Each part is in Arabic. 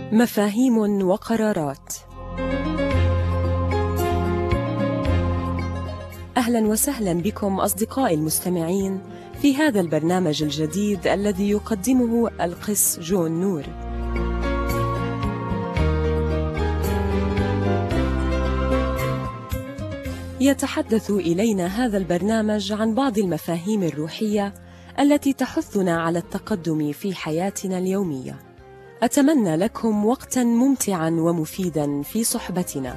مفاهيم وقرارات. أهلا وسهلا بكم أصدقائي المستمعين في هذا البرنامج الجديد الذي يقدمه القس جون نور. يتحدث إلينا هذا البرنامج عن بعض المفاهيم الروحية التي تحثنا على التقدم في حياتنا اليومية. أتمنى لكم وقتاً ممتعاً ومفيداً في صحبتنا.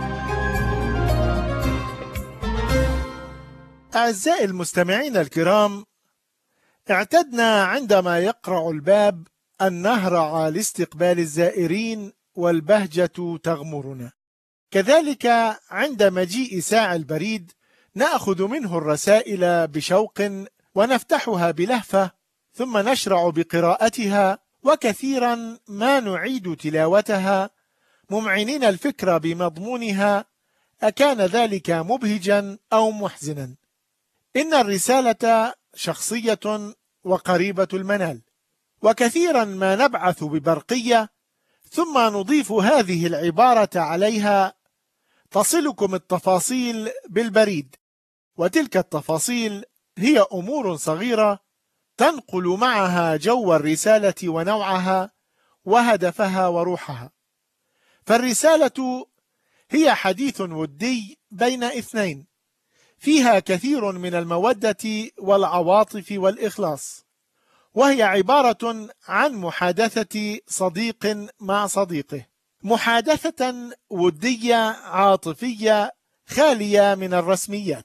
أعزائي المستمعين الكرام، اعتدنا عندما يقرع الباب أن نهرع لاستقبال الزائرين والبهجة تغمرنا. كذلك عند مجيء ساعي البريد نأخذ منه الرسائل بشوق ونفتحها بلهفة، ثم نشرع بقراءتها، وكثيرا ما نعيد تلاوتها ممعنين الفكر بمضمونها، أكان ذلك مبهجا أو محزنا. إن الرسالة شخصية وقريبة المنال، وكثيرا ما نبعث ببرقية ثم نضيف هذه العبارة عليها: تصلكم التفاصيل بالبريد. وتلك التفاصيل هي أمور صغيرة تنقل معها جو الرسالة ونوعها وهدفها وروحها. فالرسالة هي حديث ودي بين اثنين، فيها كثير من المودة والعواطف والإخلاص، وهي عبارة عن محادثة صديق مع صديقه، محادثة ودية عاطفية خالية من الرسميات.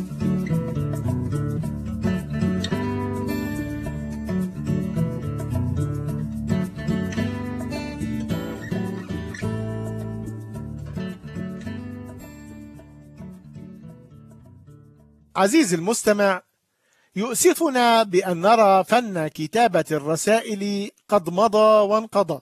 عزيزي المستمع، يؤسفنا بأن نرى فن كتابة الرسائل قد مضى وانقضى،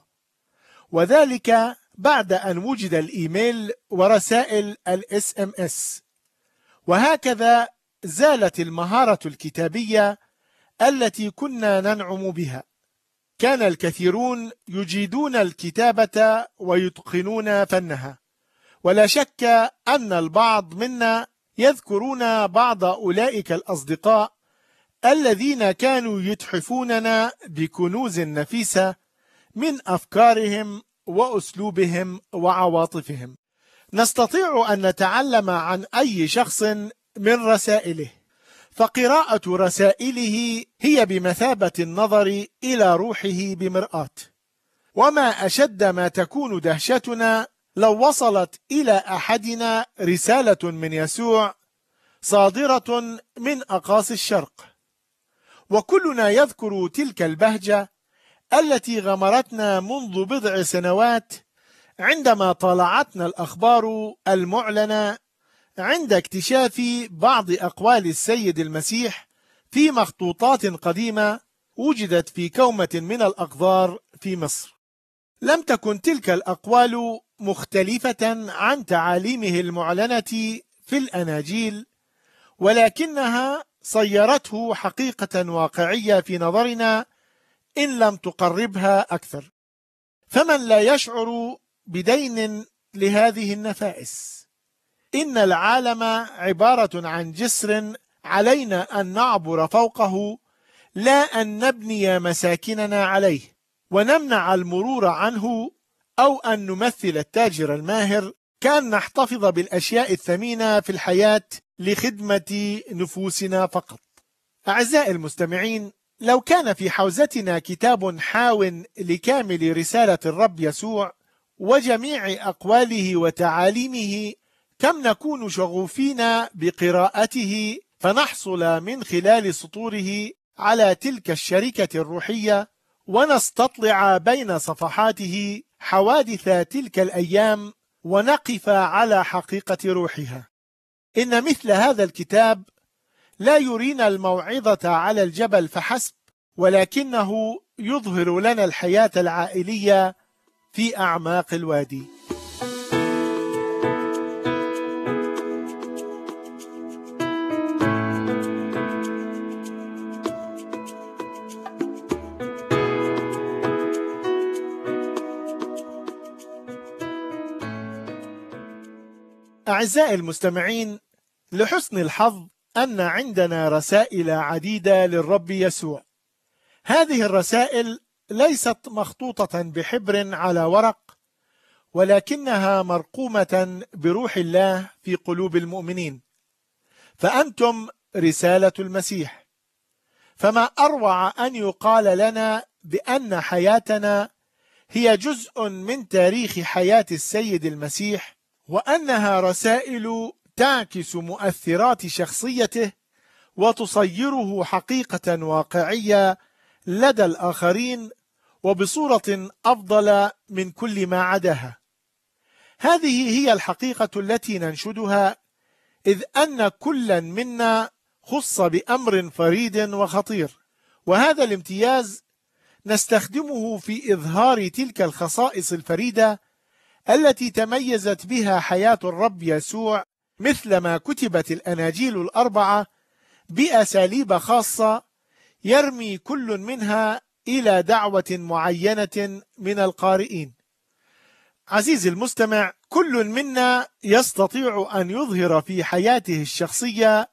وذلك بعد أن وجد الإيميل ورسائل SMS، وهكذا زالت المهارة الكتابية التي كنا ننعم بها. كان الكثيرون يجيدون الكتابة ويتقنون فنها، ولا شك أن البعض منا يذكرون بعض أولئك الأصدقاء الذين كانوا يتحفوننا بكنوز نفيسة من أفكارهم وأسلوبهم وعواطفهم. نستطيع أن نتعلم عن أي شخص من رسائله، فقراءة رسائله هي بمثابة النظر إلى روحه بمرآة. وما أشد ما تكون دهشتنا لو وصلت إلى أحدنا رسالة من يسوع صادرة من أقاصي الشرق، وكلنا يذكر تلك البهجة التي غمرتنا منذ بضع سنوات عندما طالعتنا الأخبار المعلنة عند اكتشاف بعض أقوال السيد المسيح في مخطوطات قديمة وجدت في كومة من الأقذار في مصر. لم تكن تلك الأقوال مختلفة عن تعاليمه المعلنة في الأناجيل، ولكنها صيرته حقيقة واقعية في نظرنا إن لم تقربها أكثر. فمن لا يشعر بدين لهذه النفائس؟ إن العالم عبارة عن جسر علينا أن نعبر فوقه، لا أن نبني مساكننا عليه ونمنع المرور عنه، أو أن نمثل التاجر الماهر كأن نحتفظ بالأشياء الثمينة في الحياة لخدمة نفوسنا فقط. أعزائي المستمعين، لو كان في حوزتنا كتاب حاو لكامل رسالة الرب يسوع وجميع أقواله وتعاليمه، كم نكون شغوفين بقراءته فنحصل من خلال سطوره على تلك الشركة الروحية، ونستطلع بين صفحاته حوادث تلك الأيام ونقف على حقيقة روحها. إن مثل هذا الكتاب لا يرينا الموعظة على الجبل فحسب، ولكنه يظهر لنا الحياة العائلية في أعماق الوادي. أعزائي المستمعين، لحسن الحظ أن عندنا رسائل عديدة للرب يسوع. هذه الرسائل ليست مخطوطة بحبر على ورق، ولكنها مرقومة بروح الله في قلوب المؤمنين. فأنتم رسالة المسيح. فما أروع أن يقال لنا بأن حياتنا هي جزء من تاريخ حياة السيد المسيح، وأنها رسائل تعكس مؤثرات شخصيته وتصيره حقيقة واقعية لدى الآخرين وبصورة أفضل من كل ما عداها. هذه هي الحقيقة التي ننشدها، إذ أن كلا منا خص بأمر فريد وخطير، وهذا الامتياز نستخدمه في إظهار تلك الخصائص الفريدة التي تميزت بها حياة الرب يسوع، مثلما كتبت الأناجيل الأربعة بأساليب خاصة يرمي كل منها إلى دعوة معينة من القارئين. عزيزي المستمع، كل منا يستطيع أن يظهر في حياته الشخصية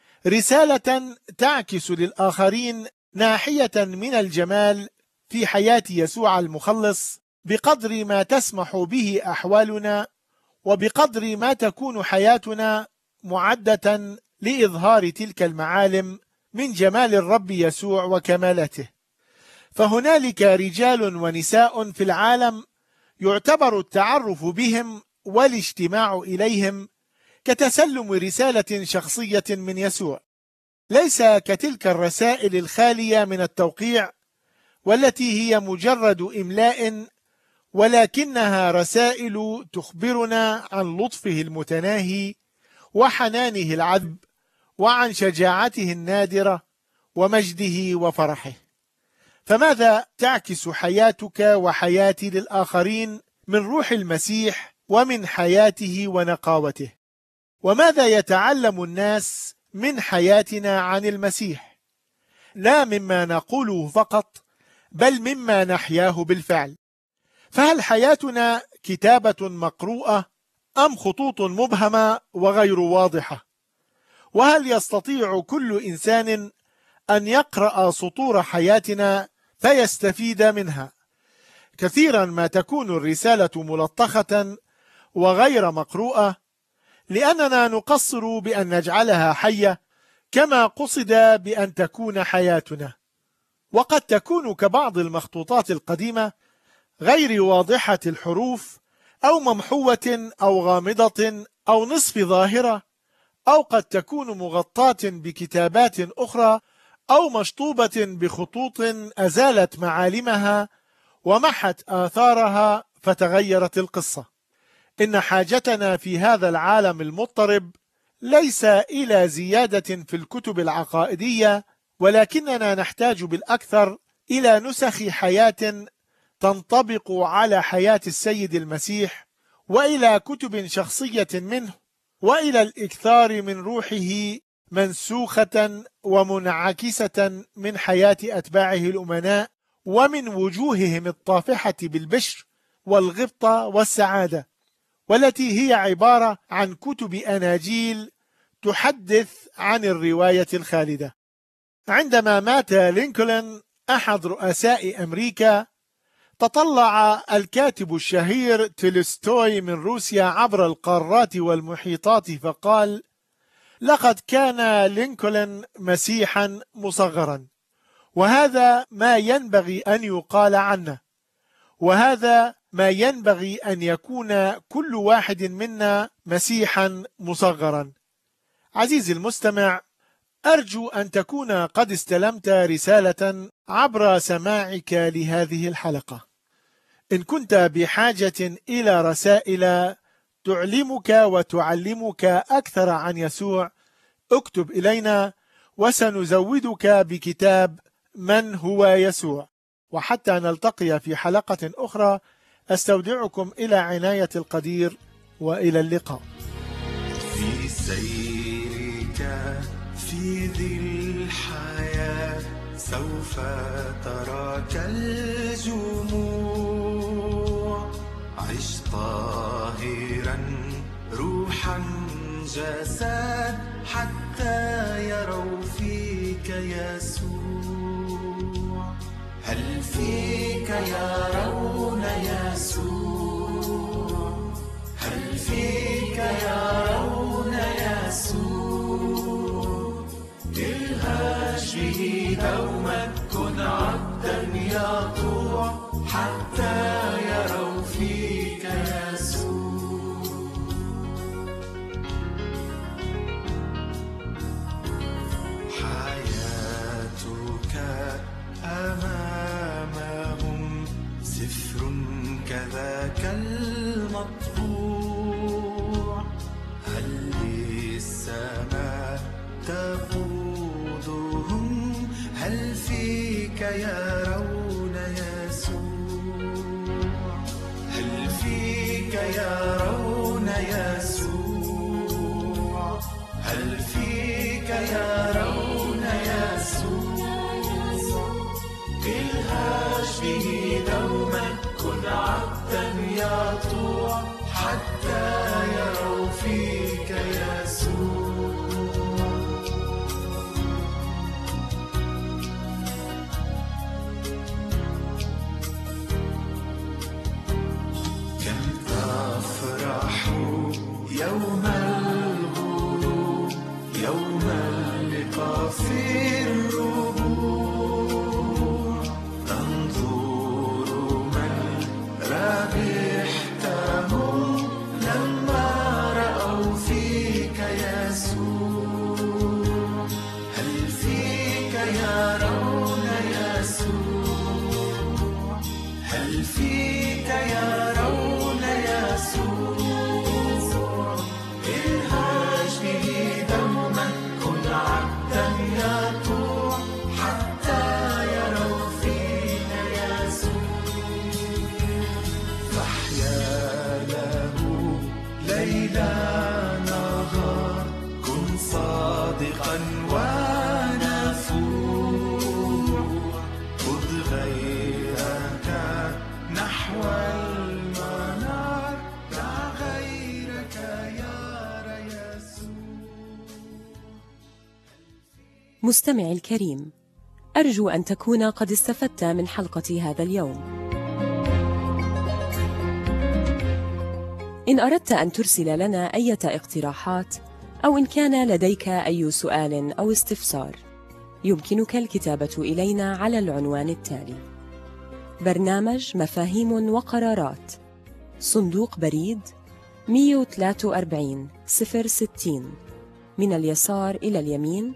رسالة تعكس للآخرين ناحية من الجمال في حياة يسوع المخلص، بقدر ما تسمح به أحوالنا وبقدر ما تكون حياتنا معدة لإظهار تلك المعالم من جمال الرب يسوع وكمالته. فهنالك رجال ونساء في العالم يعتبر التعرف بهم والاجتماع إليهم كتسلم رسالة شخصية من يسوع، ليس كتلك الرسائل الخالية من التوقيع والتي هي مجرد إملاء، ولكنها رسائل تخبرنا عن لطفه المتناهي وحنانه العذب، وعن شجاعته النادرة ومجده وفرحه. فماذا تعكس حياتك وحياتي للآخرين من روح المسيح ومن حياته ونقاوته؟ وماذا يتعلم الناس من حياتنا عن المسيح؟ لا مما نقوله فقط، بل مما نحياه بالفعل. فهل حياتنا كتابة مقروءة أم خطوط مبهمة وغير واضحة؟ وهل يستطيع كل إنسان أن يقرأ سطور حياتنا فيستفيد منها؟ كثيرا ما تكون الرسالة ملطخة وغير مقروءة، لأننا نقصر بأن نجعلها حية كما قصد بأن تكون حياتنا. وقد تكون كبعض المخطوطات القديمة غير واضحة الحروف، أو ممحوة أو غامضة أو نصف ظاهرة، أو قد تكون مغطاة بكتابات أخرى، أو مشطوبة بخطوط أزالت معالمها ومحت آثارها فتغيرت القصة. إن حاجتنا في هذا العالم المضطرب ليس إلى زيادة في الكتب العقائدية، ولكننا نحتاج بالأكثر إلى نسخ حياة تنطبق على حياة السيد المسيح، وإلى كتب شخصية منه، وإلى الإكثار من روحه منسوخة ومنعكسة من حياة أتباعه الأمناء، ومن وجوههم الطافحة بالبشر والغبطة والسعادة، والتي هي عبارة عن كتب أناجيل تحدث عن الرواية الخالدة. عندما مات لينكولن أحد رؤساء أمريكا، تطلع الكاتب الشهير تولستوي من روسيا عبر القارات والمحيطات فقال: لقد كان لينكولن مسيحا مصغرا، وهذا ما ينبغي أن يقال عنه، وهذا ما ينبغي أن يكون كل واحد منا مسيحا مصغرا. عزيزي المستمع، أرجو أن تكون قد استلمت رسالة عبر سماعك لهذه الحلقة. إن كنت بحاجة إلى رسائل تعلمك وتعلمك أكثر عن يسوع، اكتب إلينا وسنزودك بكتاب من هو يسوع. وحتى نلتقي في حلقة أخرى، أستودعكم إلى عناية القدير، وإلى اللقاء. في سيرك في ذي الحياة سوف ترى كالجموع، عش طاهرا روحا الجسد حتى يروا فيك يسوع. هل فيك يرون يسوع؟ هل فيك يرون يسوع؟ الهج به دوما، كن عبدا يطوع حتى يروا فيك يسوع. حياتك أمامهم سفر كذاك المطبوع. هل للسماء تقودهم؟ هل فيك يرون يسوع؟ هل فيك يرون يسوع؟ هل فيك يرون يسوع؟ الهج به دوما، كن عبدا يطوع حتى يروا فيك يسوع. كم تفرح يوم الغروب، يوم اللقاء في الربوع. تنظر من ربحتهم لما رأوا فيك يسوع. هل فيك يرون يسوع؟ هل فيك يرون يسوع؟ الهج به دوما، كن عبدا يطوع حتى يروا فيك يسوع. فاحيا له ليلا نهار، كن صادقا ونفوع. خذ غيرك نحو المنار، دع غيرك يرى يسوع. مستمعي الكريم، أرجو أن تكون قد استفدت من حلقة هذا اليوم. إن أردت أن ترسل لنا أي اقتراحات أو إن كان لديك أي سؤال أو استفسار، يمكنك الكتابة إلينا على العنوان التالي: برنامج مفاهيم وقرارات، صندوق بريد 143 060، من اليسار إلى اليمين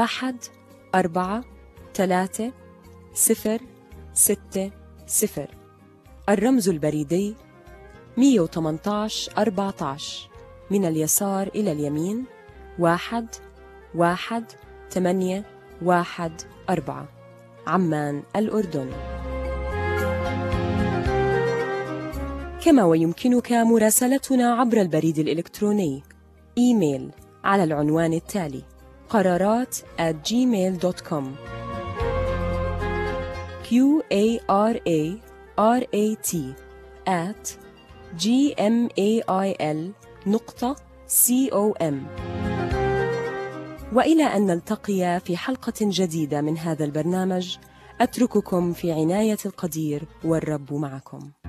1436060. الرمز البريدي 118 14، من اليسار إلى اليمين 11814، عمان الأردن. كما ويمكنك مراسلتنا عبر البريد الإلكتروني إيميل على العنوان التالي: قرارات@gmail.com. QARARAT@gmail.com. وإلى أن نلتقي في حلقة جديدة من هذا البرنامج، أترككم في عناية القدير، والرب معكم.